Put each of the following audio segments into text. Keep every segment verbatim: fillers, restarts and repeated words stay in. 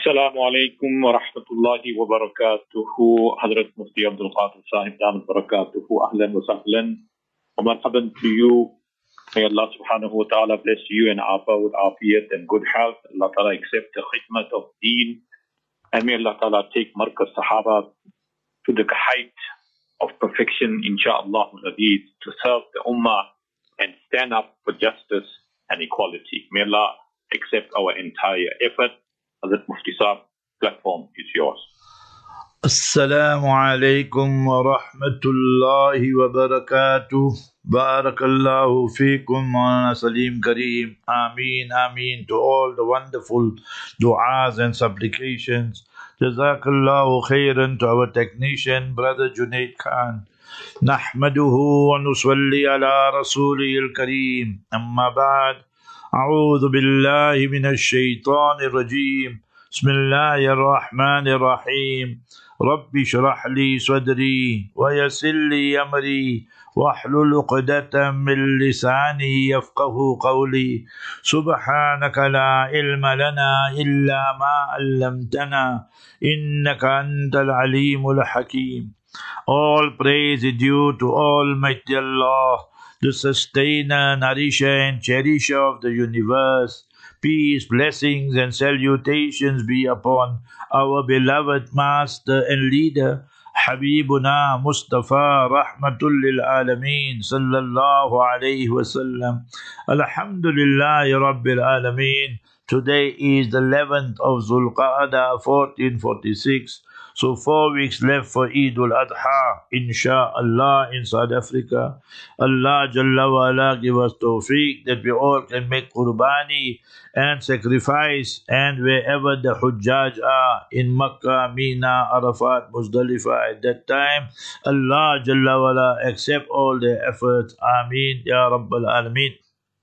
Assalamu alaikum wa rahmatullahi wa barakatuhu. Hazrat Mufti Abdul Qadir Sahib Damat Barakatuhu. Ahlan wa sahlan. Wa marhaban to you. May Allah subhanahu wa ta'ala bless you and Afa with afiyat and good health. Allah ta'ala accept the khidmat of deen. And may Allah ta'ala take Markaz Sahaba to the height of perfection, insha'Allah, to serve the ummah and stand up for justice and equality. May Allah accept our entire effort. Hazrat Mufti Sahib, platform is yours. Assalamu alaikum wa rahmatullahi wa barakatuh. Barakallahu feekum Maulana Salim Kareem. Ameen, ameen to all the wonderful du'as and supplications. Jazakallahu khairan to our technician, Brother Junaid Khan. Nahmaduhu wa nusalli ala rasulihil Kareem. Amma ba'd. أعوذ بالله من الشيطان الرجيم بسم الله الرحمن الرحيم رب اشرح لي صدري ويسر لي أمري واحلل عقدة من لساني يفقه قولي سبحانك لا علم لنا إلا ما علمتنا إنك أنت العليم الحكيم. All praise is due to Almighty Allah, the sustainer, nourisher and cherisher of the universe. Peace, blessings and salutations be upon our beloved master and leader, Habibuna Mustafa Rahmatul lil Alameen Sallallahu Alaihi Wasallam. Alhamdulillahi Rabbil Alameen. Today is the eleventh of Zulqa'dah fourteen forty-six. So four weeks left for Eid al-Adha, insha'Allah, in South Africa. Allah Jalla wa ala give us tawfiq that we all can make qurbani and sacrifice, and wherever the Hujjaj are, in Makkah, Mina, Arafat, Muzdalifah, at that time, Allah Jalla wa ala accept all their efforts. Ameen, Ya Rabbal Alameen.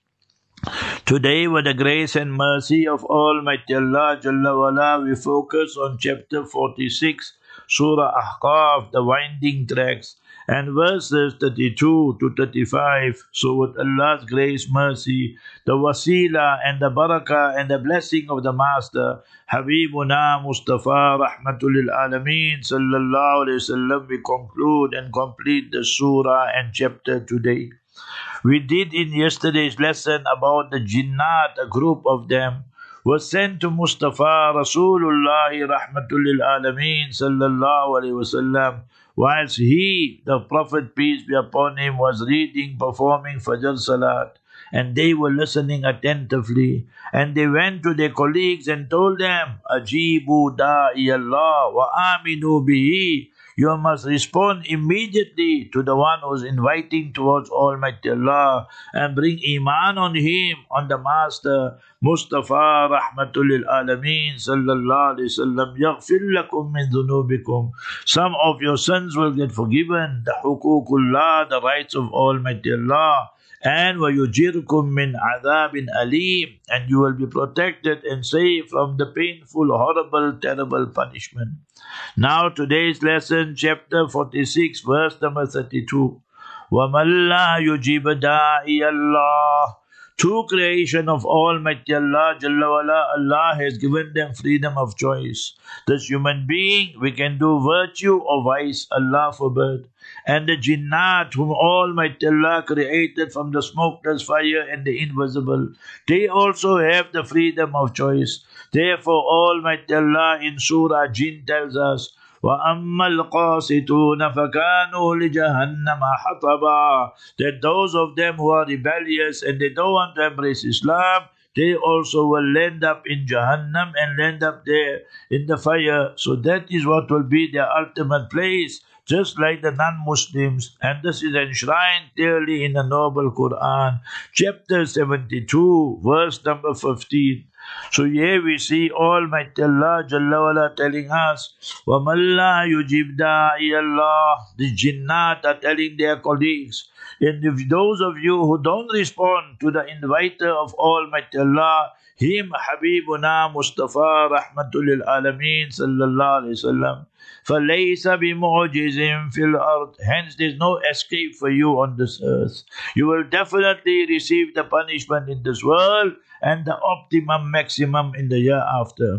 Today, with the grace and mercy of Almighty Allah Jalla wa'ala, we focus on chapter forty-six, Surah Ahqaf, the winding tracks, and verses thirty-two to thirty-five. So with Allah's grace, mercy, the wasila and the barakah and the blessing of the Master, Habibuna Mustafa Rahmatul lil Alameen Sallallahu Alaihi Wasallam, we conclude and complete the surah and chapter today. We did in yesterday's lesson about the jinnat, a group of them, was sent to Mustafa Rasulullah Rahmatul lil Alameen Sallallahu Alaihi Wasallam, whilst he, the Prophet, peace be upon him, was reading, performing Fajr Salat, and they were listening attentively, and they went to their colleagues and told them, Ajibu da'i Allah wa aminu bihi. You must respond immediately to the one who is inviting towards Almighty Allah, and bring iman on him, on the Master, Mustafa Rahmatul lil Alameen Sallallahu Alaihi Wasallam. Yaghfir lakum min dhunubikum. Some of your sins will get forgiven, the huququllah, the rights of Almighty Allah. And وَيُجِرْكُم مِّنْ عَذَابٍ أَلِيمٍ, and you will be protected and saved from the painful, horrible, terrible punishment. Now today's lesson, chapter forty-six, verse number thirty-two. وَمَن لَّا يُجِبْ دَاعِيَ اللَّهِ. True creation of Almighty Allah Jalla wa'ala, Allah has given them freedom of choice. This human being, we can do virtue or vice, Allah forbid. And the jinnat whom Almighty Allah created from the smokeless fire and the invisible, they also have the freedom of choice. Therefore Almighty Allah in Surah Jinn tells us, وَأَمَّا الْقَاسِطُونَ فَكَانُوا لِجَهَنَّمَ حَطَبًا, that those of them who are rebellious and they don't want to embrace Islam, they also will end up in Jahannam and end up there in the fire. So that is what will be their ultimate place, just like the non-Muslims. And this is enshrined clearly in the Noble Quran, chapter seventy-two, verse number fifteen. So here we see Almighty Allah Jalla wa'ala telling us, وَمَن لَّا يُجِبْ دَاعِيَ اللَّهِ. The jinnat are telling their colleagues, and if those of you who don't respond to the inviter of Almighty Allah, him Habibuna Mustafa Rahmatul lil Alameen Sallallahu Alaihi Wasallam, فَلَيْسَ بِمُعْجِزٍ فِي الْأَرْضِ. Hence there is no escape for you on this earth. You will definitely receive the punishment in this world and the optimum maximum in the year after.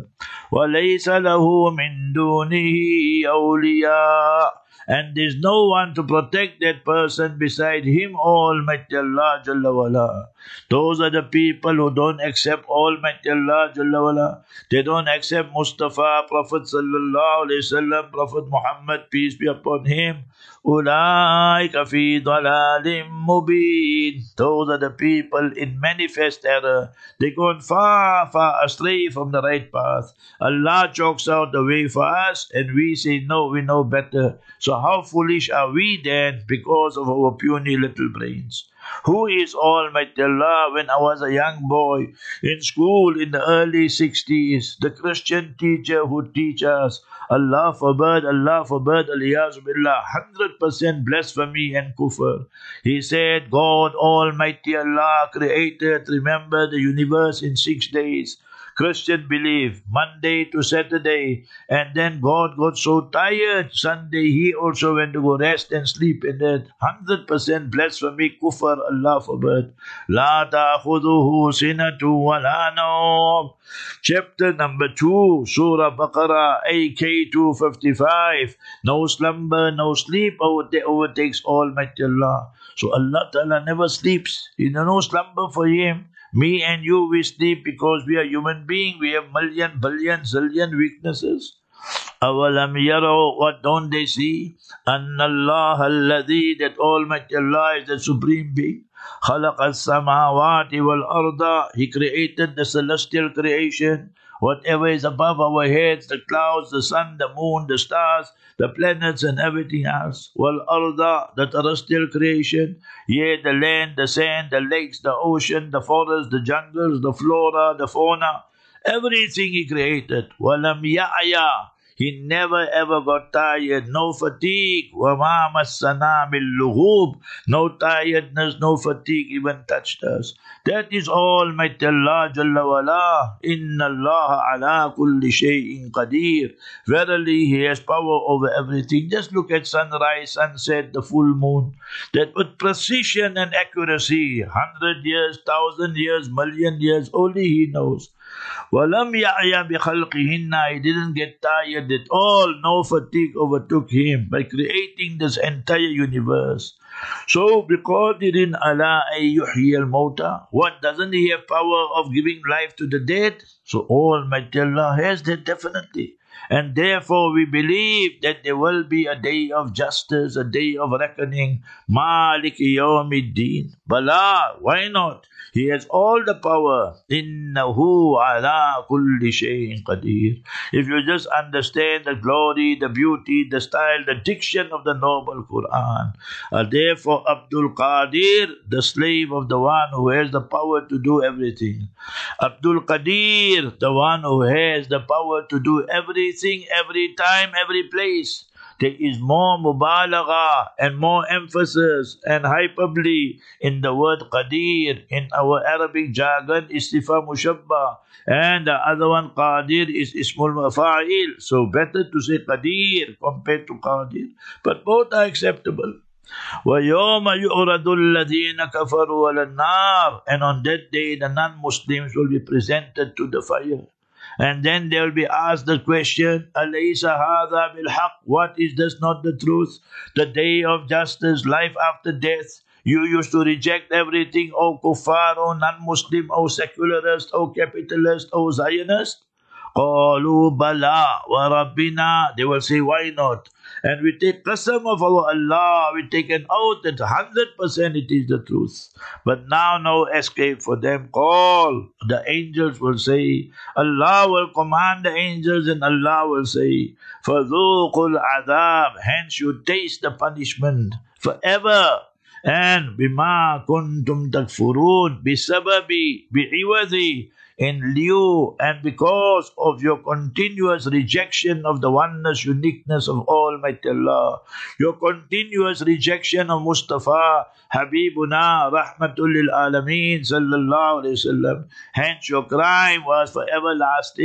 وَلَيْسَ لَهُ مِن دُونِهِ أَوْلِيَاءَ. And there's no one to protect that person beside him, Almighty Allah Jalla wala. Those are the people who don't accept Almighty Allah Jalla wala. They don't accept Mustafa, Prophet Sallallahu Alaihi Wasallam, Prophet Muhammad, peace be upon him. أُولَٰئِكَ فِي ضَلَالٍ مُبِينٍ. Those are the people in manifest error. They're going far, far astray from the right path. Allah chalks out the way for us and we say, no, we know better. So how foolish are we then because of our puny little brains? Who is Almighty Allah? When I was a young boy in school in the early sixties, the Christian teacher who teach us, Allah forbid, Allah forbid, aliyazu billah, one hundred percent blasphemy and kufr. He said, God Almighty Allah created, remember, the universe in six days. Christian believe Monday to Saturday, and then God got so tired Sunday he also went to go rest and sleep, and that one hundred percent blasphemy, kufr, Allah forbid. La ta'khuduhu sinatu wa la nawm. Chapter number two, Surah Baqarah, A K two fifty-five. No slumber, no sleep overtakes Almighty Allah. So Allah Ta'ala never sleeps. You know, no slumber for Him. Me and you, we sleep because we are human beings. We have million, billion, zillion weaknesses. أَوَلَمْ يَرَوْا. What don't they see? أَنَّ اللَّهَ الَّذِي, that Almighty Allah is the Supreme Being. خَلَقَ السَّمَاوَاتِ وَالْأَرْضَ. He created the celestial creation. Whatever is above our heads, the clouds, the sun, the moon, the stars, the planets and everything else. وَالْأَرْضَ, the terrestrial creation. Yea, the land, the sand, the lakes, the ocean, the forests, the jungles, the flora, the fauna. Everything He created. وَلَمْ يَعْيَا. He never ever got tired, no fatigue. وَمَا مَسَّنَا مِن لُغُوبٍ. No tiredness, no fatigue even touched us. That is Almighty Allah Jalla wala. Inna Allah ala kulli shay'in qadir. Verily He has power over everything. Just look at sunrise, sunset, the full moon. That with precision and accuracy, hundred years, thousand years, million years, only He knows. وَلَمْ يَعْيَ بِخَلْقِهِنَّ. He didn't get tired at all. No fatigue overtook Him by creating this entire universe. So, بِقَادِرٍ عَلَىٰ أَن يُحْيِيَ الْمَوْتَى. What, doesn't He have power of giving life to the dead? So Almighty Allah has that definitely. And therefore we believe that there will be a day of justice, a day of reckoning. Maliki yawmiddin. Bala, why not? He has all the power. Innahu ala kulli shay'in qadir. If you just understand the glory, the beauty, the style, the diction of the noble Quran. Uh, therefore Abdul Qadir, the slave of the one who has the power to do everything. Abdul Qadir, the one who has the power to do everything, every time, every place. There is more mubalagha and more emphasis and hyperbole in the word qadir. In our Arabic jargon, istifa mushabba, and the other one qadir is ismul mafa'il. So better to say qadir compared to qadir. But both are acceptable. وَيَوْمَ يُعْرَضُ الَّذِينَ كَفَرُوا عَلَى النَّارِ. And on that day the non-Muslims will be presented to the fire. And then they will be asked the question, أَلَيْسَ هَذَا بِالْحَقِّ. What is this not the truth? The day of justice, life after death. You used to reject everything, O kuffar, O non-Muslim, O secularist, O capitalist, O Zionist. قَالُوا بَلَا وَرَبِّنَا. They will say, why not? And we take qasam of our Allah, we take an oath that one hundred percent it is the truth. But now no escape for them. Call, the angels will say, Allah will command the angels and Allah will say, فَذُوقُوا الْعَذَابِ. Hence you taste the punishment forever. And بِمَا كُنْتُمْ تَكْفُرُونَ بِسَبَبِ بِعِوَذِ, in lieu and because of your continuous rejection of the oneness, uniqueness of Almighty Allah, your continuous rejection of Mustafa, Habibuna, Rahmatul lil Alameen, Sallallahu Alaihi Wasallam. Hence your crime was for everlasting,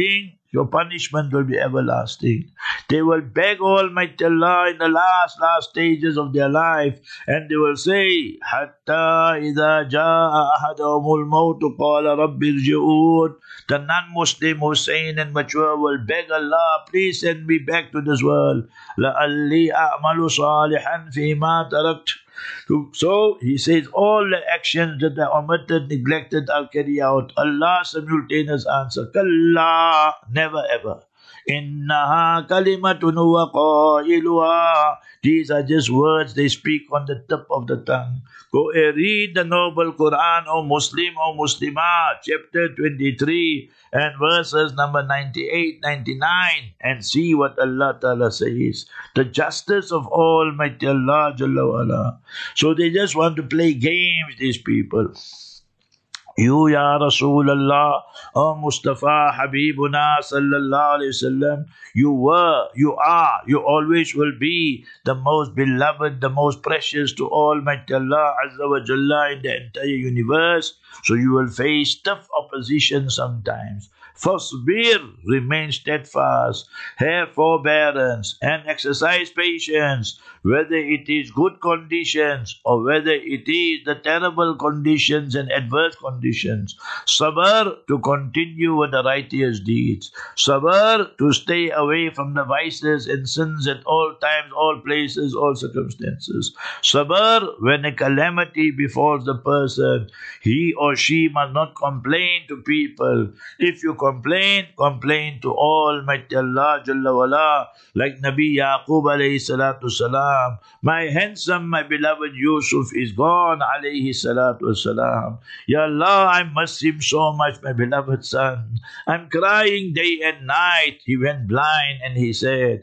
Your punishment will be everlasting. They will beg Almighty Allah in the last, last stages of their life, and they will say, Hatta idha jaa ahadahumul mawtu qala rabbi irji'un. The non-Muslim Hussein and mature will beg Allah, please send me back to this world. لَأَلِّي أَعْمَلُ صَالِحًا فِي مَا تَرَكْتُ. So he says all the actions that are omitted, neglected, I'll carry out. Allah simultaneous answer, Kalla, never ever. Innaha kalimatun huwa qailuha. These are just words they speak on the tip of the tongue. Go and read the noble Quran, O Muslim, O Muslimat, chapter twenty-three and verses number ninety-eight, ninety-nine, and see what Allah Ta'ala says. The justice of Almighty Allah Jalla wa'ala. So they just want to play games, these people. You, Ya Rasulullah, O Mustafa, Habibuna, Sallallahu Alaihi Wasallam, you were, you are, you always will be the most beloved, the most precious to Almighty Allah Azza wa Jalla in the entire universe. So you will face tough opposition sometimes. Fasbir, remain steadfast, have forbearance, and exercise patience, whether it is good conditions or whether it is the terrible conditions and adverse conditions. Sabr, to continue with the righteous deeds. Sabr, to stay away from the vices and sins at all times, all places, all circumstances. Sabr, when a calamity befalls the person, he or she must not complain to people. If you complain, complain to Almighty Allah Jalla wala, like Nabi Yaqub alayhi salatu salam. My handsome, my beloved Yusuf is gone alayhi salatu salam. Ya Allah, I miss him so much, my beloved son. I'm crying day and night. He went blind and he said,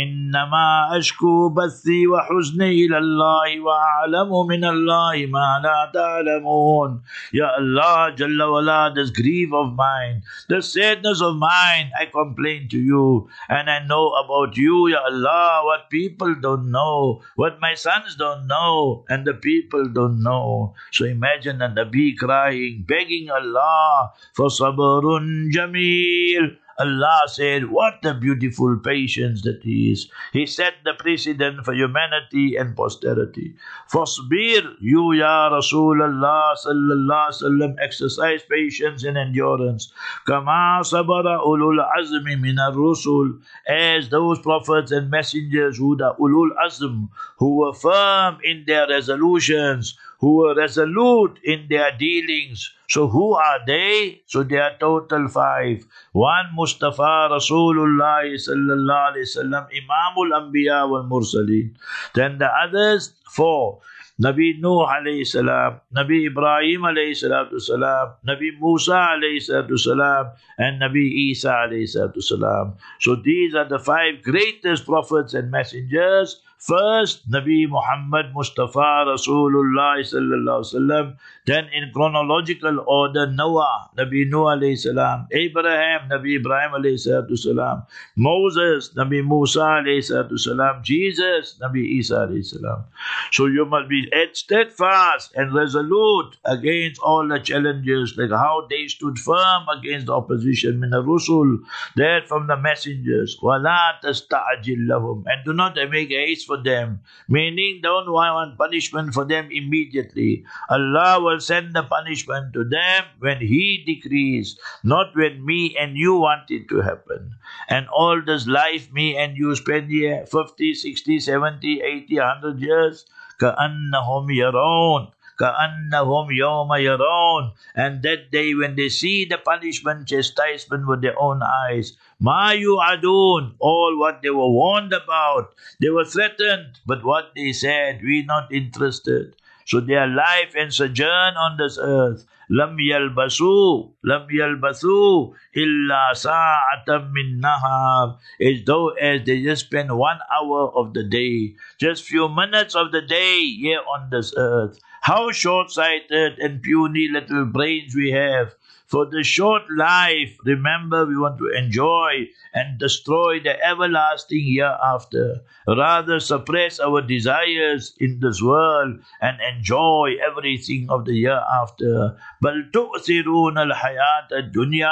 إنما أشكو بثي وحزني إلى الله وأعلم من الله ما لا تعلمون. Ya Allah Jalla wala, this grief of mine, the sadness of mine, I complain to you, and I know about you, Ya Allah, what people don't know, what my sons don't know, and the people don't know. So imagine a Nabi crying, begging Allah for sabrun jameel. Allah said, what a beautiful patience that is. He set the precedent for humanity and posterity. Fasbir, you Ya Rasulullah sallallahu alaihi wasallam, exercise patience and endurance. Kama sabara ulul azmi minar rusul, as those prophets and messengers who the ulul azm, who were firm in their resolutions, who were resolute in their dealings. So who are they? So they are total five. One, Mustafa Rasulullah sallallahu alaihi wasallam, Imamul Anbiya wal Mursaleen. Then the others, four. Nabi Nuh alayhi salam, Nabi Ibrahim alayhi salatu salam, Nabi Musa alayhi salatu salam, and Nabi Isa alayhi salatu salam. So these are the five greatest prophets and messengers. First, Nabi Muhammad Mustafa Rasulullah sallallahu alaihi wasallam. Then in chronological order, Noah, Nabi Nuh alayhi salam, Abraham, Nabi Ibrahim alayhi salatu salam, Moses, Nabi Musa alayhi salatu salam, Jesus, Nabi Isa alayhi salam. So you must be steadfast and resolute against all the challenges, like how they stood firm against the opposition, min ar-rusul, that from the messengers. Wala tasta'jil lahum, and do not make haste for them, meaning don't want punishment for them immediately. Allah will send the punishment to them when He decrees, not when me and you want it to happen. And all this life me and you spend here, fifty, sixty, seventy, eighty, one hundred years, كَأَنَّهُمْ يَرَوْنَ كَأَنَّهُمْ يَوْمَ يَرَوْنَ, and that day when they see the punishment, chastisement with their own eyes, مَا يُعَدُونَ, all what they were warned about, they were threatened, but what they said, we're not interested. So their life and sojourn on this earth, لَمْ يَلْبَسُوا لَمْ يَلْبَسُوا إِلَّا سَاعَةً مِّن نَهَارٍ, as though as they just spend one hour of the day, just few minutes of the day here on this earth. How short-sighted and puny little brains we have. For the short life, remember, we want to enjoy and destroy the everlasting hereafter. Rather suppress our desires in this world and enjoy everything of the hereafter. بَلْ تُؤْثِرُونَ الْحَيَاةَ الدُّنْيَا,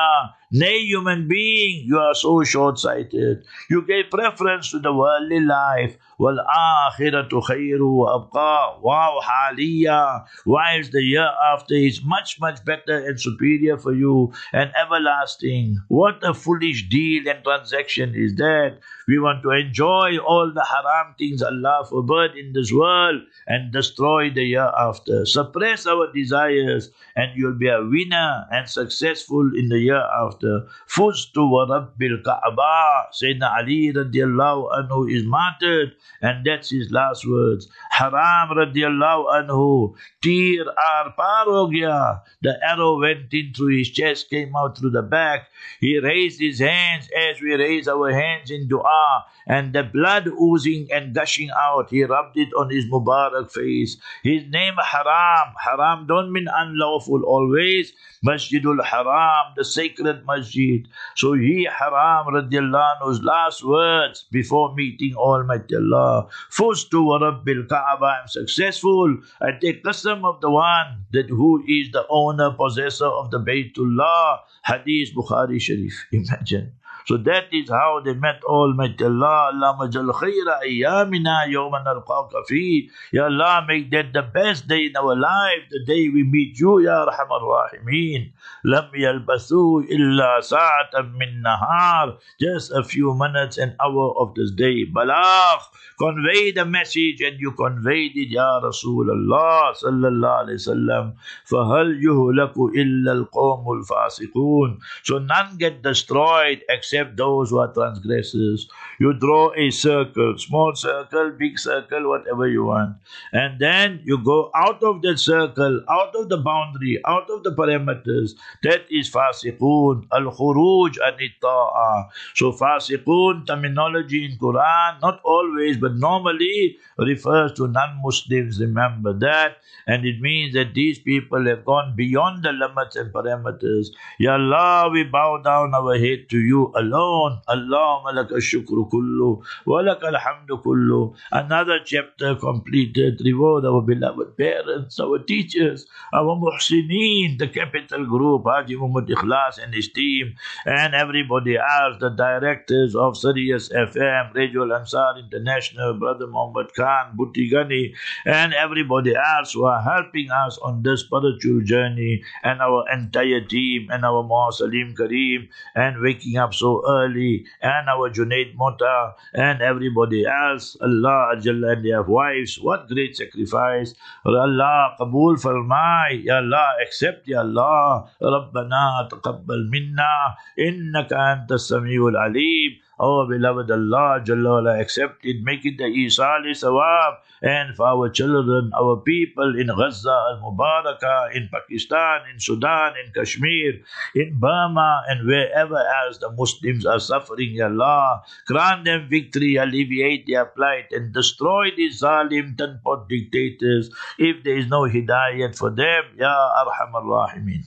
Nay, human being, you are so short-sighted. You gave preference to the worldly life. وَالْآخِرَةُ خَيْرُ وَأَبْقَى. Wow, haliya. Whilst the year after is much, much better and superior for you and everlasting. What a foolish deal and transaction is that? We want to enjoy all the haram things Allah forbid in this world and destroy the year after. Suppress our desires and you'll be a winner and successful in the year after. Fuztu wa Rabbil Kaaba. Sayyidina Ali radiallahu anhu is martyred and that's his last words. Haram radiallahu anhu, tir ar par ho gaya. The arrow went in through his chest, came out through the back. He raised his hands as we raise our hands in dua, and the blood oozing and gushing out, he rubbed it on his Mubarak face. His name Haram. Haram don't mean unlawful always. Masjidul Haram, the sacred masjid. So he, Haram radiallahu anhu's last words before meeting Almighty Allah. Fuztu wa Rabbil Kaaba, I'm successful. I take qasam of the one that who is the owner, possessor of the Baytullah. Hadith Bukhari Sharif. Imagine. So that is how they met Almighty Allah. Allahumma jal khayra ayyamina yawman alqaka fi. Ya Allah, make that the best day in our life, the day we meet you, Ya Arhamar Rahimeen. Lam yalbasu illa sa'atan min nahar. Just a few minutes, an hour of this day. Balagh. Convey the message and you conveyed it, Ya Rasulullah sallallahu alayhi wasallam. فَهَلْ يُهْلَكُ إِلَّا الْقَوْمُ الْفَاسِقُونَ. So none get destroyed except those who are transgressors. You draw a circle, small circle, big circle, whatever you want. And then you go out of that circle, out of the boundary, out of the parameters. That is fasiqun, al-khuruj an-ta'a. So fasiqun, terminology in Quran, not always, but normally refers to non-Muslims. Remember that. And it means that these people have gone beyond the limits and parameters. Ya Allah, we bow down our head to you alone. Allahumma laka shukru kullu, wa laka alhamdu kullu. Another chapter completed. Reward our beloved parents, our teachers, our muhsineen, the capital group, Haji Muhammad Ikhlas and his team, and everybody else, the directors of Sirius F M, Radio Al-Ansar International, Brother Muhammad Khan, Bhutti Ghani, and everybody else who are helping us on this spiritual journey, and our entire team, and our Muhammad Salim Kareem, and waking up so early, and our Junaid Mota, and everybody else. Allah Jalla, and their wives, what great sacrifice. Allah Qabul Farmai, Ya Allah, accept, Ya Allah. Rabbana taqabbal minna, innaka anta samiul alim. Our beloved Allah Jalla wala, accept it, make it the Isali Sawab, and for our children, our people in Gaza al-Mubarakah, in Pakistan, in Sudan, in Kashmir, in Burma, and wherever else the Muslims are suffering, Ya Allah. Grant them victory, alleviate their plight, and destroy these zalim, ten-pot dictators if there is no hidayat for them, Ya Arhamar Rahimin.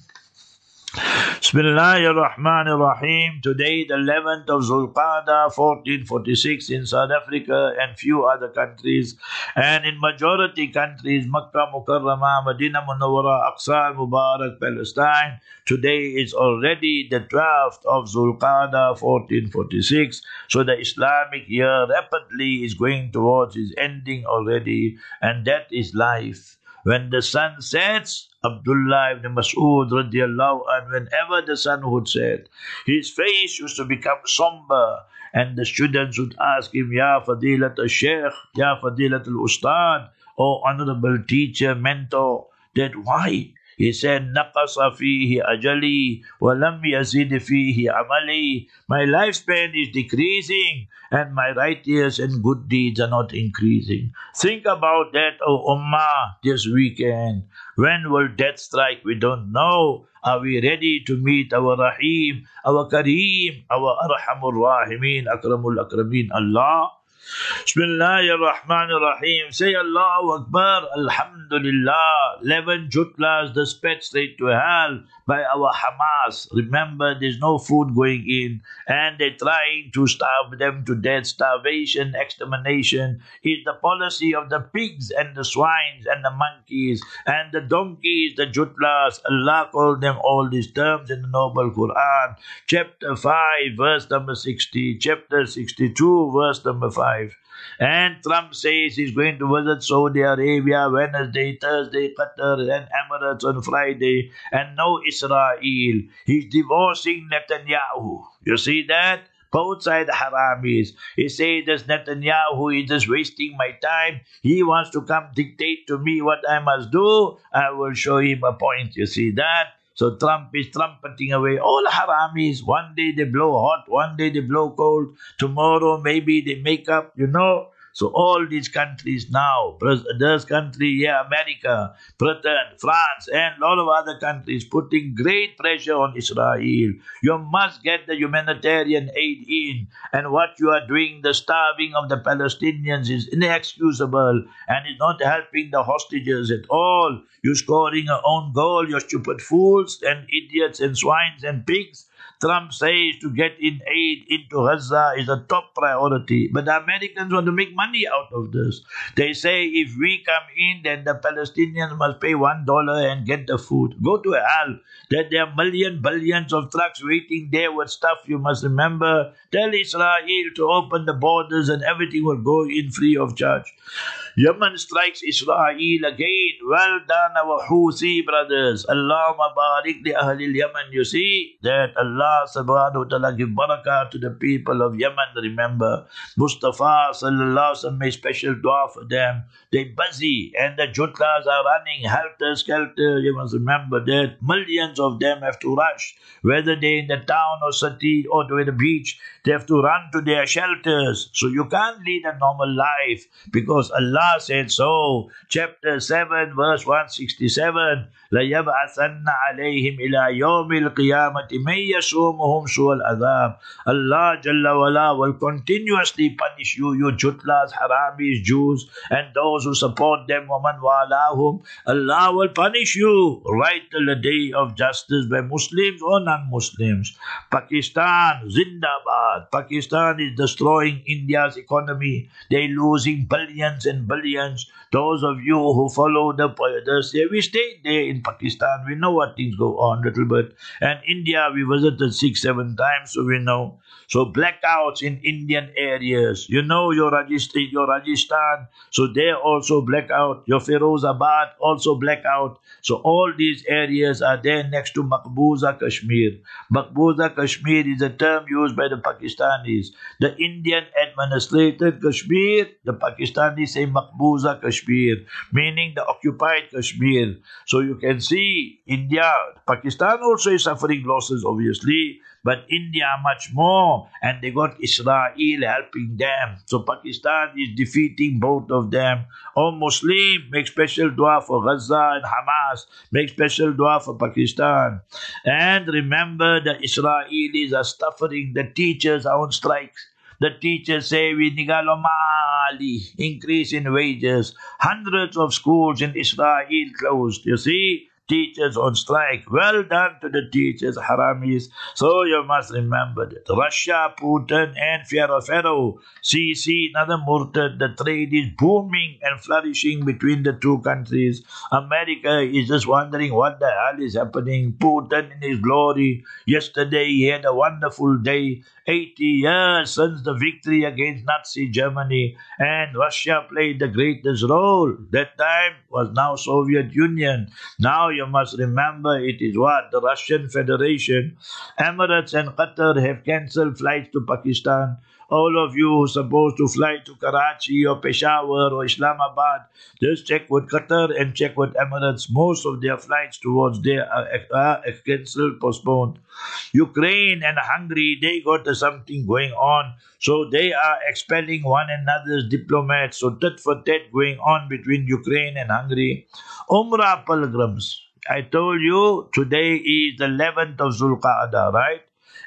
Bismillahir Rahmanir Rahim. Today, the eleventh of Zulqa'dah, fourteen forty-six in South Africa and few other countries, and in majority countries, Makkah Mukarramah, Medina Munawwara, Aqsa Mubarak, Palestine. Today is already the twelfth of Zulqa'dah, fourteen forty-six. So the Islamic year rapidly is going towards its ending already, and that is life. When the sun sets, Abdullah ibn Mas'ud radiallahu anhu, whenever the sun would set, his face used to become somber, and the students would ask him, Ya Fadilat al-Shaykh, Ya Fadilat al-Ustad, O honorable teacher, mentor, that why? He said, Naqasa fihi ajali, wa lam yazid fihi amali. My lifespan is decreasing, and my right years and good deeds are not increasing. Think about that, O Ummah, this weekend. When will death strike? We don't know. Are we ready to meet our Rahim, our Kareem, our Arhamur Rahimin, Akramul Akrameen Allah? Bismillahir Rahmanir Rahim. Say Allahu Akbar, Alhamdulillah. Eleven jutlas dispatched straight to hell by our Hamas. Remember, there's no food going in, and they're trying to starve them to death. Starvation, extermination is the policy of the pigs and the swines and the monkeys and the donkeys, the jutlas. Allah called them all these terms in the Noble Quran. Chapter five, verse number sixty. Chapter sixty-two, verse number five. And Trump says he's going to visit Saudi Arabia Wednesday, Thursday, Qatar, and Emirates on Friday, and no Israel. He's divorcing Netanyahu. You see that? Both sides haramis. He says this Netanyahu is just wasting my time. He wants to come dictate to me what I must do. I will show him a point. You see that? So Trump is trumpeting away all haramis. One day they blow hot, one day they blow cold. Tomorrow maybe they make up, you know. So all these countries now, this country, yeah, America, Britain, France, and a lot of other countries putting great pressure on Israel. You must get the humanitarian aid in. And what you are doing, the starving of the Palestinians is inexcusable and is not helping the hostages at all. You're scoring your own goal, you stupid fools and idiots and swines and pigs. Trump says to get in aid into Gaza is a top priority. But the Americans want to make money out of this. They say if we come in, then the Palestinians must pay one dollar and get the food. Go to hell. That there are million, billions of trucks waiting there with stuff you must remember. Tell Israel to open the borders and everything will go in free of charge. Yemen strikes Israel again. Well done, our Houthi brothers. Allahumma barik li ahli Yemen. You see that Allah subhanahu wa ta'ala give barakah to the people of Yemen. Remember, Mustafa sallallahu alaihi wasallam made special dua for them. They're busy and the jutlas are running helter skelter. You must remember that millions of them have to rush, whether they're in the town or city or to the beach. They have to run to their shelters. So you can't lead a normal life because Allah said so. Chapter seven, verse one sixty-seven. لَيَبْعَثَنَّ عَلَيْهِمْ إِلَى يَوْمِ الْقِيَامَةِ مَنْ يَسُومُهُمْ سُوءَ الْعَذَابِ. Allah Jalla wala will continuously punish you, you jutlas, haramis, Jews, and those who support them, وَمَنْ وَعَلَاهُمْ. Allah will punish you right till the day of justice by Muslims or non-Muslims. Pakistan, Zindabad. Pakistan is destroying India's economy. They're losing billions and billions. Those of you who follow the poeters, yeah, we stayed there in Pakistan. We know what things go on a little bit. And India, we visited six, seven times, so we know. So blackouts in Indian areas. You know your Rajasthan, your Rajasthan. So there also blackout. Your Firozabad also blackout. So all these areas are there next to Maqbooza Kashmir. Maqbooza Kashmir is a term used by the Pakistanis. The Indian administrated Kashmir, the Pakistanis say Maqbooza Kashmir, meaning the occupied Kashmir. So you can see India, Pakistan also is suffering losses obviously, but India much more, and they got Israel helping them. So Pakistan is defeating both of them. Oh Muslim, make special dua for Gaza and Hamas. Make special dua for Pakistan. And remember the Israelis are suffering. The teachers are on strikes. The teachers say we nigalo mali, increase in wages. Hundreds of schools in Israel closed. You see? Teachers on strike. Well done to the teachers, haramis. So you must remember that Russia, Putin, and Pharaoh, C C, another murtad, the trade is booming and flourishing between the two countries. America is just wondering what the hell is happening. Putin in his glory. Yesterday he had a wonderful day. eighty years since the victory against Nazi Germany, and Russia played the greatest role. That time was now Soviet Union. Now you must remember it is what? The Russian Federation. Emirates and Qatar have cancelled flights to Pakistan. All of you who are supposed to fly to Karachi or Peshawar or Islamabad, just check with Qatar and check with Emirates. Most of their flights towards there are, are cancelled, postponed. Ukraine and Hungary, they got something going on. So they are expelling one another's diplomats. So tit for tat going on between Ukraine and Hungary. Umrah pilgrims. I told you today is the eleventh of Zulqa'dah, right?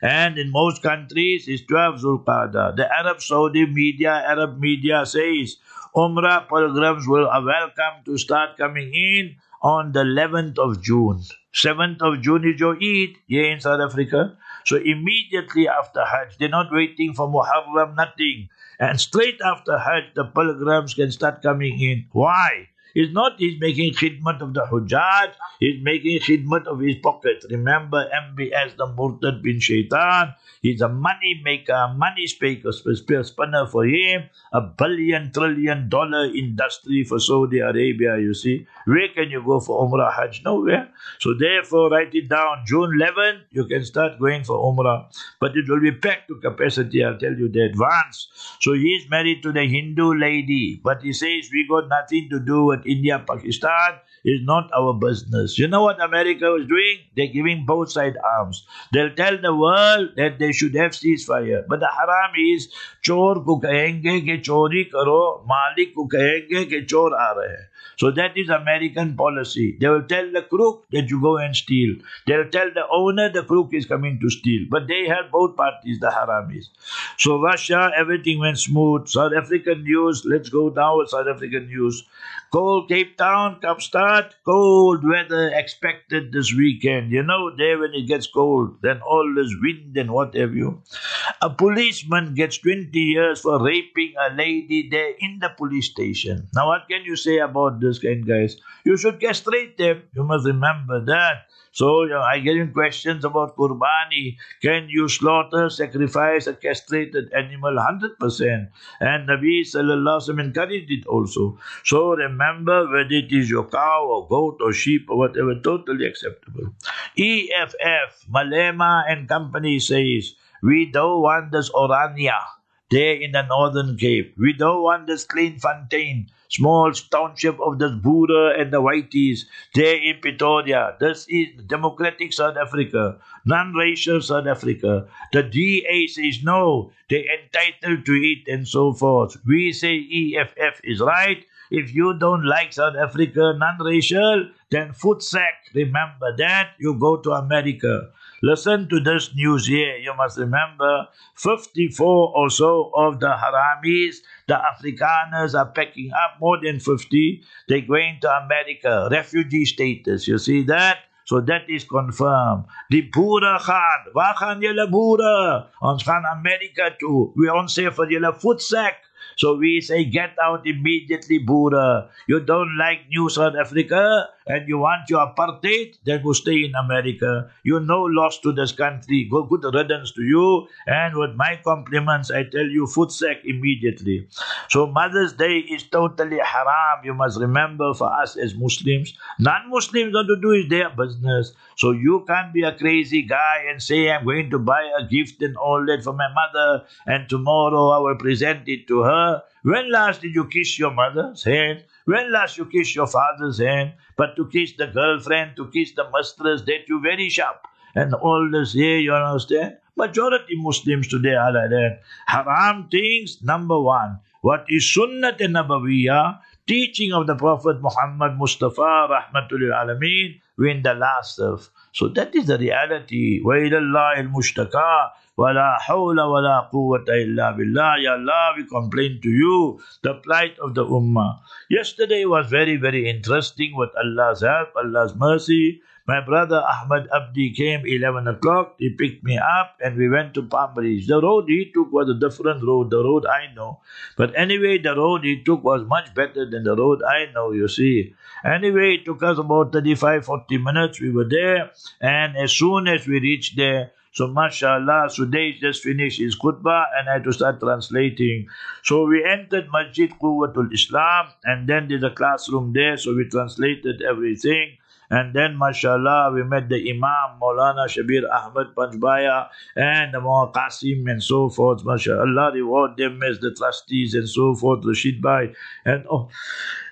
And in most countries, it's twelve Zulqa'dah. The Arab Saudi media, Arab media says Umrah pilgrims will are welcome to start coming in on the eleventh of June. seventh of June is your Eid here in South Africa. So immediately after Hajj, they're not waiting for Muharram, nothing. And straight after Hajj, the pilgrims can start coming in. Why? It's not he's making khidmat of the Hujjaj, he's making khidmat of his pocket. Remember M B S, the Murtad bin Shaitan, he's a money maker, money speaker, spinner for him, a billion, trillion dollar industry for Saudi Arabia, you see. Where can you go for Umrah Hajj? Nowhere. So therefore, write it down. June eleventh, you can start going for Umrah. But it will be packed to capacity, I'll tell you the advance. So he's married to the Hindu lady, but he says we got nothing to do with India, Pakistan is not our business. You know what America was doing? They're giving both side arms. They'll tell the world that they should have ceasefire. But the haram is, chor ko kahenge ke chori karo, malik ko kahenge ke chor aa rahe hai. So that is American policy. They will tell the crook that you go and steal. They will tell the owner the crook is coming to steal. But they have both parties, the haramis. So Russia, everything went smooth. South African news, let's go down with South African news. Cold Cape Town, Kaapstad, cold weather expected this weekend. You know, there when it gets cold, then all this wind and what have you. A policeman gets twenty years for raping a lady there in the police station. Now what can you say about this kind, guys? You should castrate them. You must remember that. So, you know, I get in questions about Qurbani. Can you slaughter, sacrifice a castrated animal? one hundred percent. And Nabi Sallallahu Alaihi Wasallam encouraged it also. So remember, whether it is your cow or goat or sheep or whatever, totally acceptable. E F F, Malema and Company says, we don't want this Orania there in the Northern Cape. We don't want this Klein-Fontein, small township of the Boere and the Whiteys there in Pretoria. This is democratic South Africa, non-racial South Africa. The D A says no, they're entitled to it and so forth. We say E F F is right. If you don't like South Africa, non-racial, then foot sack. Remember that. You go to America. Listen to this news here. You must remember, fifty-four or so of the haramis, the Afrikaners are packing up, more than fifty. They're going to America, refugee status. You see that? So that is confirmed. Die Boere gaan. Waar gaan julle boere? Ons gaan Amerika toe. We ons sê vir julle voetsak. So we say, get out immediately, Boere. You don't like New South Africa and you want your apartheid, then go stay in America. You no loss to this country. Go good riddance to you. And with my compliments, I tell you, footsack immediately. So Mother's Day is totally haram. You must remember for us as Muslims. Non-Muslims want to do is their business. So you can't be a crazy guy and say, I'm going to buy a gift and all that for my mother and tomorrow I will present it to her. When last did you kiss your mother's hand? When last you kiss your father's hand? But to kiss the girlfriend, to kiss the mistress, that you very sharp. And all this here, you understand? Majority Muslims today are like that. Haram things, number one. What is Sunnat and Nabawiyah? Teaching of the Prophet Muhammad Mustafa, Rahmatul Alameen, when the last of. So that is the reality. وَإِلَى اللَّهِ الْمُشْتَكَى وَلَا حَوْلَ وَلَا قُوَّةَ إِلَّا بِاللَّهِ. Ya Allah, we complain to you the plight of the Ummah. Yesterday was very, very interesting with Allah's help, Allah's mercy. My brother Ahmad Abdi came eleven o'clock. He picked me up and we went to Palm Ridge. The road he took was a different road, the road I know. But anyway, the road he took was much better than the road I know, you see. Anyway, it took us about thirty-five, forty minutes. We were there. And as soon as we reached there, so mashallah, Sudais just finished his khutbah and I had to start translating. So we entered Masjid Quwwatul Islam and then there's a classroom there. So we translated everything. And then, mashallah, we met the Imam, Maulana Shabir Ahmad Panjbaya, and the Maulana Qasim and so forth. Mashallah, reward them as the trustees and so forth, Rashid Bhai. And, oh,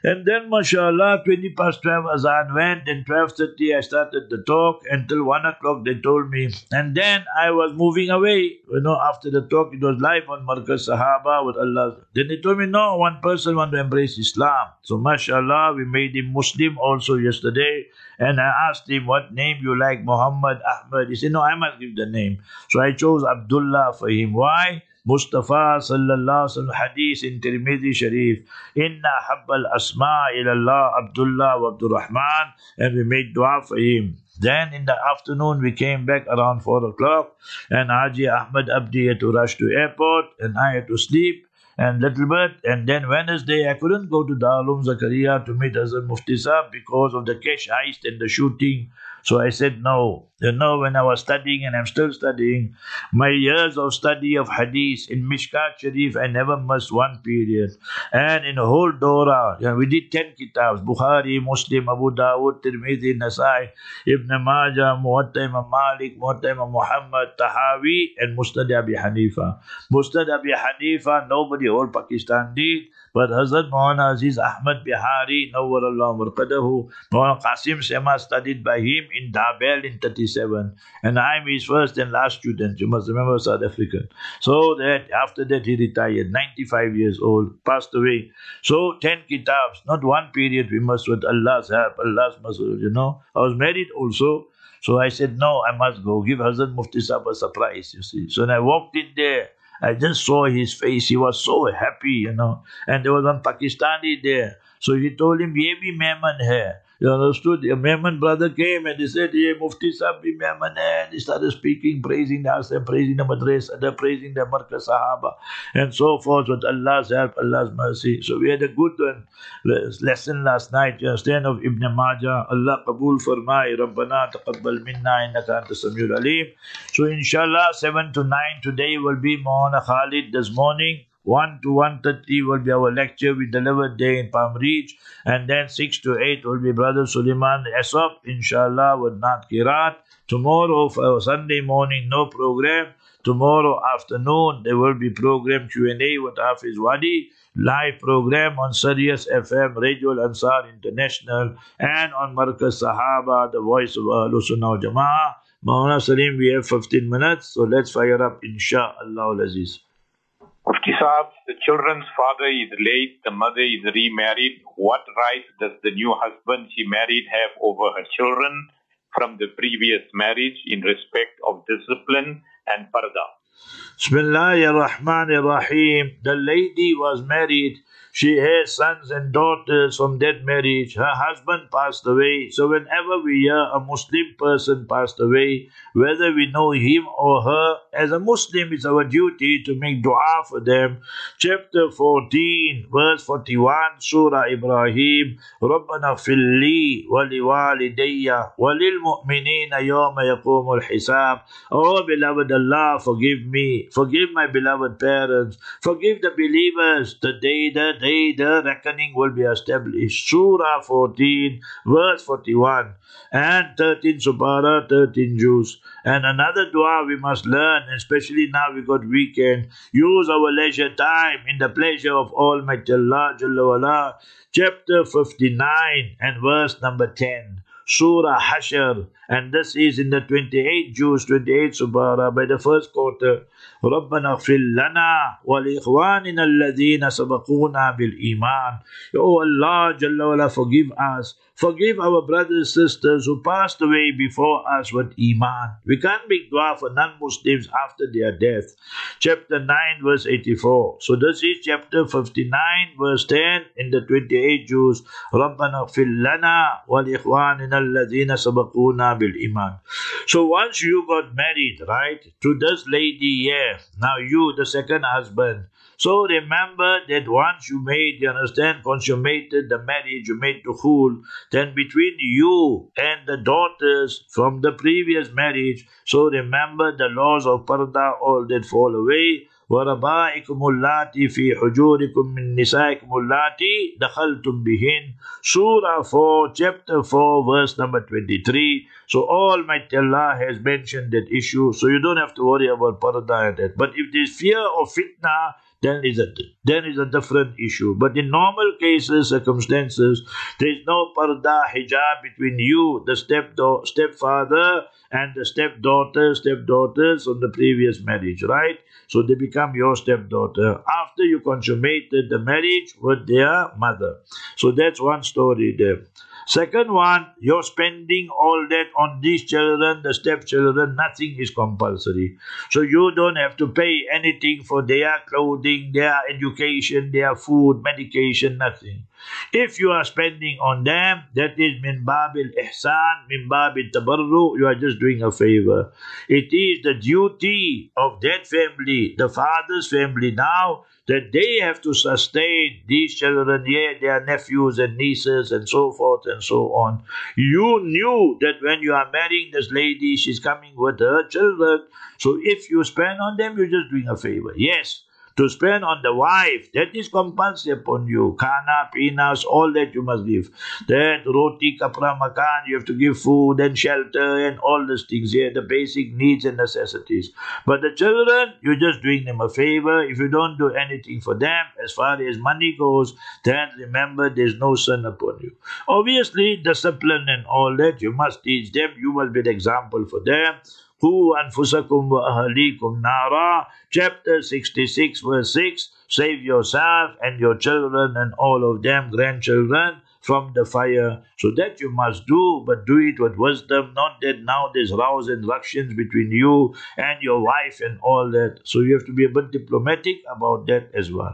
And then, mashallah, twenty past twelve azan went, and twelve thirty I started the talk until one o'clock they told me. And then I was moving away. You know, after the talk, it was live on Markaz Sahaba with Allah. Then they told me, no, one person want to embrace Islam. So, mashallah, we made him Muslim also yesterday. And I asked him, what name you like, Muhammad, Ahmad? He said, no, I must give the name. So I chose Abdullah for him. Why? Mustafa sallallahu alaihi wasallam hadith in Tirmidhi Sharif. Inna habbal asma ilallah Abdullah wa Abdurrahman. And we made dua for him. Then in the afternoon we came back around four o'clock. And Haji Ahmad Abdi had to rush to airport. And I had to sleep. And little bit, and then Wednesday I couldn't go to Darul Zakaria to meet Hazrat Mufti Sahib because of the cash heist and the shooting. So I said no. You know, when I was studying, and I'm still studying, my years of study of hadith in Mishkat Sharif, I never missed one period. And in the whole Dora, you know, we did ten kitabs: Bukhari, Muslim, Abu Dawud, Tirmidhi, Nasai, Ibn Majah, Muwatta Imam Malik, Muwatta Imam Muhammad, Tahawi, and Musnad Abi Hanifa. Musnad Abi Hanifa, nobody whole Pakistan did. But Hazrat Maulana Aziz Ahmad Bihari, Nawwarallahu Marqadahu, Maulana Qasim Sema studied by him in Dabel in thirty-seven. And I'm his first and last student. You must remember, South African. So that after that he retired, ninety-five years old, passed away. So ten kitabs, not one period we must with Allah's help, Allah's masjid, you know. I was married also. So I said, no, I must go. Give Hazrat Mufti Sahib a surprise, you see. So when I walked in there, I just saw his face. He was so happy, you know. And there was one Pakistani there. So he told him, ye bhi mehman hai. You understood? A Mehman brother came and he said, ye Mufti Sahib bhi mehman hai. And he started speaking, praising the Asam, praising the Madrasa, praising the Markaz Sahaba, and so forth with Allah's help, Allah's mercy. So we had a good one, lesson last night, you understand, of Ibn Majah. Allah Qabul Farmai, Rabbana Taqabbal Minna, Innaka Anta Samiul Alim. So inshallah, seven to nine today will be Maulana Khalid this morning. one to one thirty will be our lecture we delivered there in Palm Ridge. And then six to eight will be Brother Suleiman Esop, inshallah, with Naat Kirat. Tomorrow, for Sunday morning, no program. Tomorrow afternoon, there will be program Q and A with Hafiz Wadi. Live program on Sirius F M, Radio Al-Ansar International, and on Markaz Sahaba, the voice of Ahlus Sunnah wal Jama'ah. Maulana Salim, we have fifteen minutes, so let's fire up, inshallah al-Aziz. Mufti Sahib, the children's father is late, the mother is remarried. What right does the new husband she married have over her children from the previous marriage in respect of discipline and parda? Bismillahir Rahmanir Rahim. The lady was married. She has sons and daughters from that marriage. Her husband passed away. So whenever we hear a Muslim person passed away, whether we know him or her, as a Muslim, it's our duty to make dua for them. Chapter fourteen, verse forty-one, Surah Ibrahim. Rabbana filli wali walidayya walil mu'minina yawma yaqumul hisab. Oh beloved Allah, forgive me. Forgive my beloved parents. Forgive the believers the day that day the reckoning will be established. Surah fourteen, verse forty-one, and thirteen Subara, thirteen Jews. And another dua we must learn, especially now we got weekend. Use our leisure time in the pleasure of Almighty Allah Jalla wala. Chapter fifty-nine and verse number ten. Surah Hashr, and this is in the twenty-eight Jews, twenty-eight Subara, by the first quarter. رَبَّنَا اغْفِرْ لَنَا وَلِإِخْوَانِنَا الَّذِينَ سَبَقُونَا بِالْإِيمَانِ. Oh Allah Jalla wala, forgive us. Forgive our brothers and sisters who passed away before us with Iman. We can't make dua for non-Muslims after their death. Chapter nine, verse eighty-four. So this is chapter fifty-nine, verse ten, in the twenty-eight Jews. رَبَّنَا اغْفِرْ لَنَا وَلِإِخْوَانِنَا الَّذِينَ سَبَقُونَا بِالْإِيمَانِ. So once you got married, right, to this lady here, now you, the second husband, so remember that once you made, you understand, consummated the marriage, you made dukhul, then between you and the daughters from the previous marriage, so remember the laws of parda, all that fall away. وَرَبَائِكُمُ اللَّاتِي فِي حُجُورِكُم مِّن نِّسَائِكُمُ اللَّاتِي دَخَلْتُم بِهِنَّ. Surah four, chapter four, verse number twenty-three. So Almighty Allah has mentioned that issue, so you don't have to worry about parda and that. But if there's fear of fitna, then is a then is a different issue. But in normal cases, circumstances, there is no parda hijab between you, the step stepfather, and the stepdaughter, stepdaughters on the previous marriage, right? So they become your stepdaughter after you consummated the marriage with their mother. So that's one story there. Second one, you're spending all that on these children, the stepchildren, nothing is compulsory. So you don't have to pay anything for their clothing, their education, their food, medication, nothing. If you are spending on them, that is min babil ihsan, min babil tabarru, you are just doing a favor. It is the duty of that family, the father's family now, that they have to sustain these children, yeah, their nephews and nieces and so forth and so on. You knew that when you are marrying this lady, she's coming with her children. So if you spend on them, you're just doing a favor. Yes, to spend on the wife, that is compulsory upon you. Khana, pinas, all that you must give. That roti, kapra, makan, you have to give food and shelter and all these things here, the basic needs and necessities. But the children, you're just doing them a favor. If you don't do anything for them, as far as money goes, then remember there's no sin upon you. Obviously, discipline and all that, you must teach them. You must be the example for them. Qu anfusakum wa ahlikum nara, chapter sixty-six, verse six. Save yourself and your children and all of them, grandchildren, from the fire. So that you must do, but do it with wisdom, not that now there's rows and ructions between you and your wife and all that. So you have to be a bit diplomatic about that as well.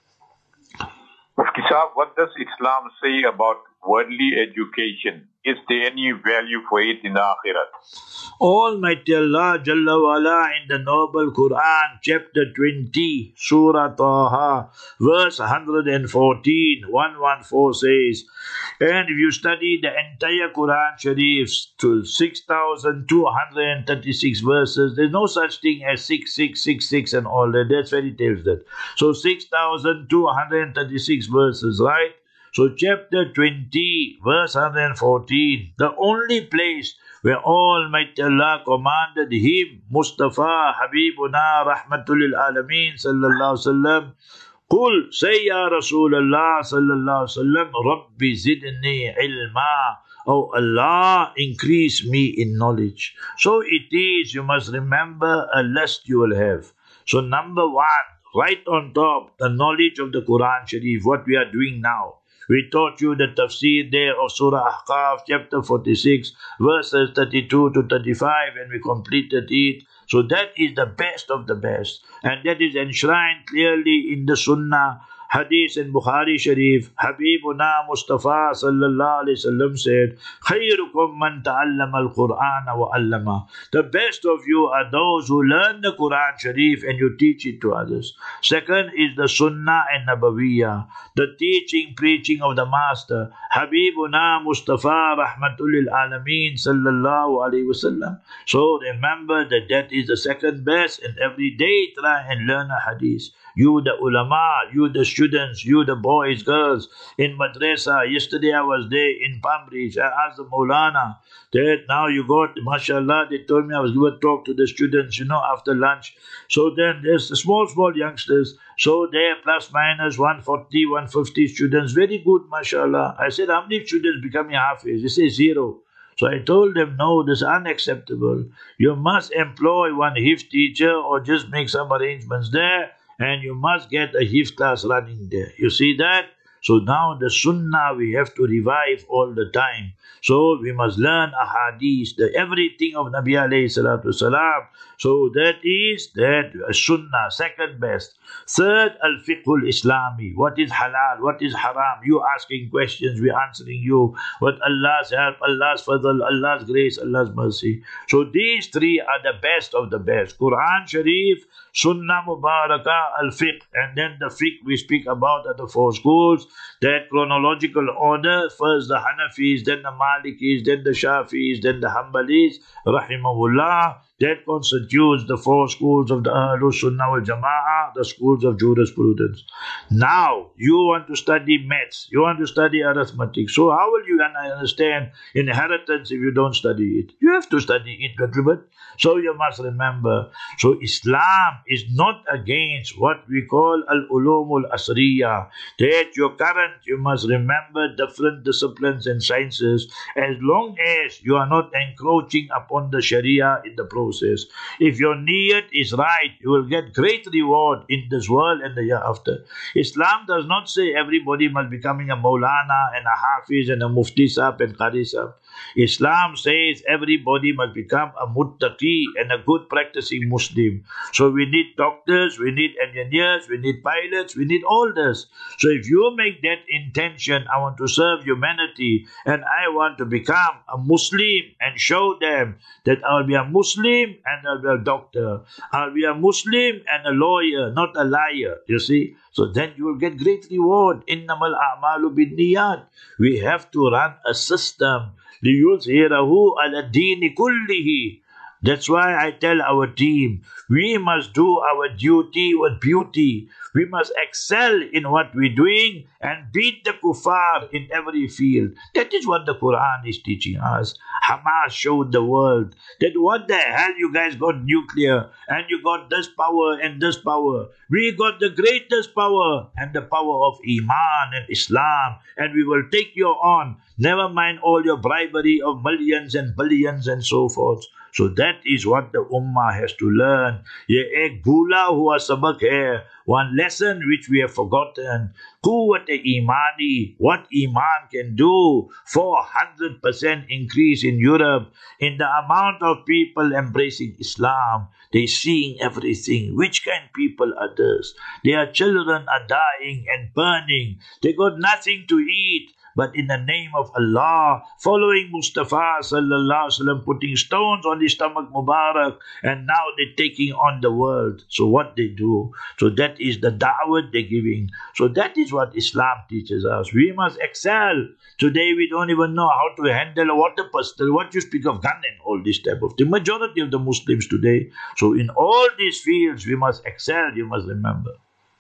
Mufti Sahab, what does Islam say about worldly education? Is there any value for it in the Akhirat? Almighty Allah Jalla wa'ala in the noble Quran, chapter twenty, Surah Taha, verse one hundred fourteen, one fourteen says, and if you study the entire Quran Sharif to six thousand two hundred thirty-six verses, there's no such thing as six six six six and all that. That's fairy tales that. So six thousand two hundred thirty-six verses, right? So chapter twenty, verse one hundred fourteen, the only place where Almighty Allah commanded him, Mustafa, Habibuna, Rahmatul lil Alameen, sallallahu alaihi wasallam, Qul, say ya Rasulullah, sallallahu alaihi wasallam, Rabbi zidni ilma. Oh Allah, increase me in knowledge. So it is, you must remember a list you will have. So number one, right on top, the knowledge of the Quran Sharif, what we are doing now. We taught you the tafsir there of Surah Ahqaf, chapter forty-six, verses thirty-two to thirty-five, and we completed it. So that is the best of the best. And that is enshrined clearly in the Sunnah, Hadith in Bukhari Sharif. Habibuna Mustafa sallallahu alayhi wasallam said, Khayrukum man ta'allama al-Qur'ana wa allama. The best of you are those who learn the Quran Sharif and you teach it to others. Second is the Sunnah and Nabawiyah, the teaching, preaching of the Master. Habibuna Mustafa Rahmatul lil Alameen sallallahu alayhi wasallam. So remember that that is the second best, and every day try and learn a hadith. You the ulama, you the students, you the boys, girls in madrasa. Yesterday I was there in Pambridge. I asked the Maulana that now you got, mashallah, they told me I was going to talk to the students, you know, after lunch. So then there's the small, small youngsters. So they're plus minus one forty, one fifty students. Very good, mashallah. I said, how many students becoming hafiz? They say zero. So I told them, no, this is unacceptable. You must employ one hifz teacher or just make some arrangements there. And you must get a hifz class running there. You see that? So now the sunnah we have to revive all the time. So we must learn ahadith, the everything of Nabi alayhi salatu salam. So that is that sunnah, second best. Third, al-fiqhul Islami. What is halal? What is haram? You asking questions, we answering you. With Allah's help, Allah's fadl, Allah's grace, Allah's mercy. So these three are the best of the best. Quran Sharif, Sunnah Mubarakah, Al-Fiqh. And then the fiqh we speak about at the four schools. That chronological order, first the Hanafis, then the Malikis, then the Shafis, then the Hanbalis, rahimahullah. That constitutes the four schools of the Ahlul Sunnah wal Jama'ah, the schools of jurisprudence. Now, you want to study maths, you want to study arithmetic. So how will you understand inheritance if you don't study it? You have to study it, gentlemen. So you must remember. So Islam is not against what we call al-ulum al-asriya. That your current, you must remember different disciplines and sciences, as long as you are not encroaching upon the Sharia in the process. If your niyat is right, you will get great reward in this world and the year after. Islam does not say everybody must becoming a Maulana and a Hafiz and a Mufti Sahib and Qari Sahib. Islam says everybody must become a muttaqi and a good practicing Muslim. So we need doctors, we need engineers, we need pilots, we need all this. So if you make that intention, I want to serve humanity and I want to become a Muslim and show them that I'll be a Muslim and I'll be a doctor. I'll be a Muslim and a lawyer, not a liar, you see. So then you will get great reward. Innamal a'malu bin niyat. We have to run a system. لِيُظْهِرَهُ عَلَى الدِّينِ كُلِّهِ. That's why I tell our team, we must do our duty with beauty. We must excel in what we're doing and beat the kuffar in every field. That is what the Quran is teaching us. Hamas showed the world that what the hell, you guys got nuclear and you got this power and this power. We got the greatest power and the power of Iman and Islam, and we will take you on. Never mind all your bribery of millions and billions and so forth. So that is what the Ummah has to learn. Ye ek bhula hua sabak hai. One lesson which we have forgotten. Quwwat-e-imani. What Iman can do. four hundred percent increase in Europe. In the amount of people embracing Islam. They seeing everything. Which kind of people are this? Their children are dying and burning. They got nothing to eat. But in the name of Allah, following Mustafa sallallahu alaihi wasallam, putting stones on his stomach Mubarak, and now they're taking on the world. So what they do? So that is the da'wah they're giving. So that is what Islam teaches us. We must excel. Today we don't even know how to handle a water pistol. What you speak of gun and all this type of thing. Majority of the Muslims today. So in all these fields we must excel, you must remember.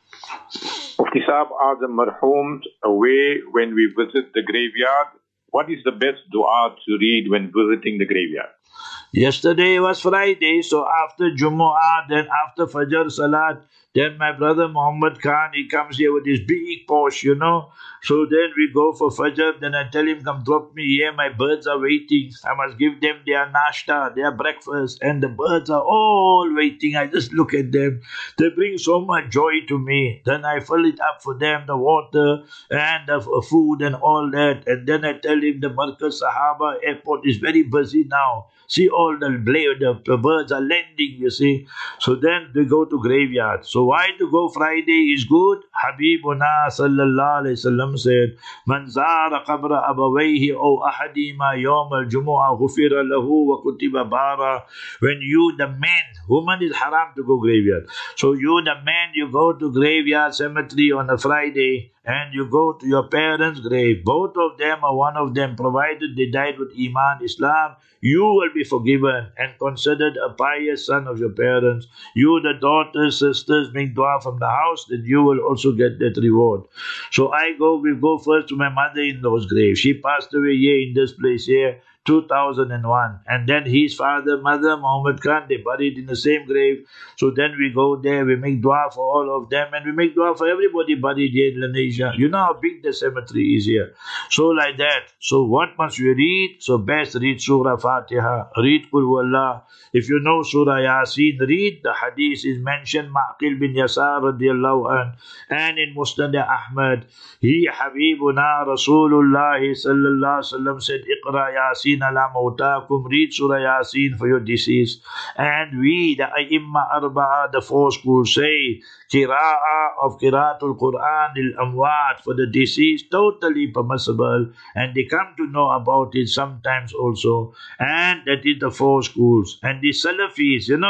Mufti Sahib, are the marhooms away when we visit the graveyard? What is the best dua to read when visiting the graveyard? Yesterday was Friday, so after Jumu'ah, then after Fajr Salat, then my brother Muhammad Khan, he comes here with his big Porsche, you know. So then we go for Fajr, then I tell him, come drop me here, my birds are waiting. I must give them their nashta, their breakfast, and the birds are all waiting. I just look at them. They bring so much joy to me. Then I fill it up for them, the water and the food and all that. And then I tell him the Markaz Sahaba airport is very busy now. See all the, the, the birds are landing, you see. So then they go to graveyard. So why to go Friday is good? Habibuna sallallahu alayhi wasallam said, Man zara qabra abawayhi aw ahadima yawm al-jumu'ah ghufira lahu wa kutiba bara. When you, the man, woman is haram to go graveyard. So you, the man, you go to graveyard cemetery on a Friday and you go to your parents' grave. Both of them or one of them, provided they died with Iman, Islam, you will be forgiven and considered a pious son of your parents. You, the daughters, sisters, make dua from the house, then you will also get that reward. So I go, we go first to my mother-in-law's grave. She passed away here in this place here, two thousand one. And then his father, mother, Muhammad Khan, they buried in the same grave. So then we go there, we make dua for all of them, and we make dua for everybody buried here in Indonesia. You know how big the cemetery is here. So like that. So what must we read? So best read Surah Fatiha, read Qul Huwallah. If you know Surah Yasin, read. The hadith is mentioned, Ma'qil bin Yasar radiallahu anh, and in Musnad Ahmad, he Habibuna Rasulullah sallallahu alaihi wasallam said, Iqra Yasin ala mawtakum, read Surah Yasin for your deceased. And we, the Aimma Arba'a, the four schools, say Qira'ah of Qira'atul Quran il-Amwat for the deceased, totally permissible, and they come to know about it sometimes also. And that is the four schools. And the Salafis, you know,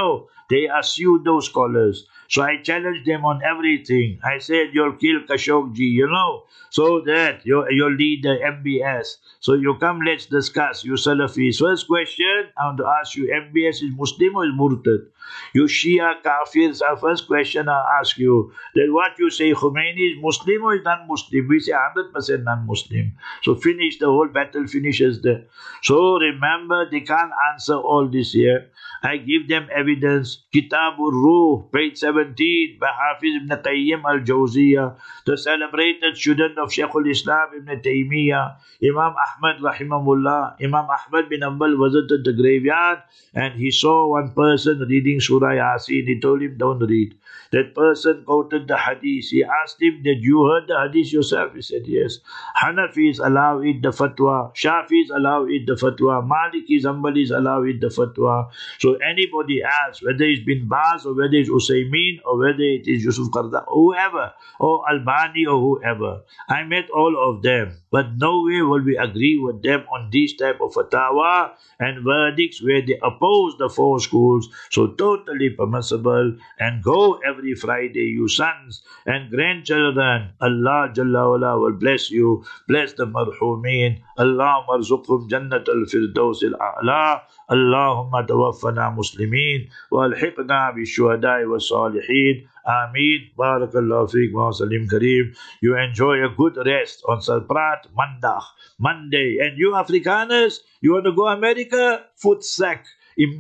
They are pseudo scholars. So I challenged them on everything. I said, you'll kill Khashoggi, you know, so that you, you'll lead the M B S. So you come, let's discuss, you Salafis. First question, I want to ask you, M B S is Muslim or is Murtad? You Shia Kafirs, our first question I ask you, then what you say, Khomeini is Muslim or is non-Muslim? We say one hundred percent non-Muslim. So finish, the whole battle finishes there. So remember, they can't answer all this here. I give them evidence. Kitabur Ruh, page seventeen, by Hafiz ibn Qayyim al-Jawziyah, the celebrated student of Shaykhul Islam ibn Taymiyyah, Imam Ahmad rahimahullah. Imam Ahmad bin Hanbal visited the graveyard and he saw one person reading Surah Yasin. He told him, don't read. That person quoted the hadith. He asked him, did you heard the hadith yourself? He said, yes. Hanafis allow it the fatwa. Shafis allow it the fatwa. Malikis, Hanbalis allow it the fatwa. So anybody else, whether it's bin Baz or whether it's Usaymin or whether it is Yusuf Qarda, whoever, or Albani or whoever, I met all of them. But no way will we agree with them on this type of fatwa and verdicts where they oppose the four schools. So totally permissible. And go every Friday, you sons and grandchildren. Allah Jalla wala will bless you. Bless the marhumeen. Allah marzuqhum jannat al-firdaus al-a'la. Allahumma tawaffana muslimin wa alhiqna bi shuhada'i wa salihin. Ameen. Barakallahu feek wa salim kareem. You enjoy a good rest on Salprat Mandag, Monday. And you Afrikaners, you want to go America? Foot sack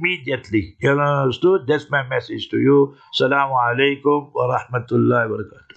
immediately. You understood? That's my message to you. Assalamu alaikum wa rahmatullahi wa barakatuh.